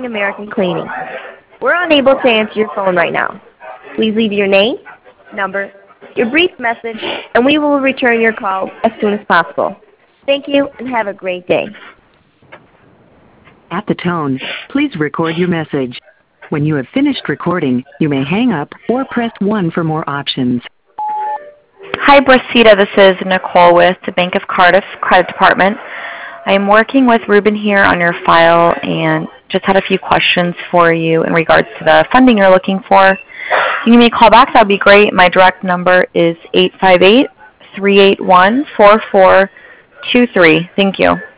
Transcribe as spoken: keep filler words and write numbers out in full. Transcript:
supporting American cleaning. We're unable to answer your phone right now. Please leave your name, number, your brief message, and we will return your call as soon as possible. Thank you, and have a great day. At the tone, please record your message. When you have finished recording, you may hang up or press one for more options. Hi, Brasida. This is Nicole with the Bank of Cardiff Credit Department. I am working with Ruben here on your file and just had a few questions for you in regards to the funding you're looking for. If you give me a call back, that would be great. My direct number is eight five eight, three eight one, four four two three. Thank you.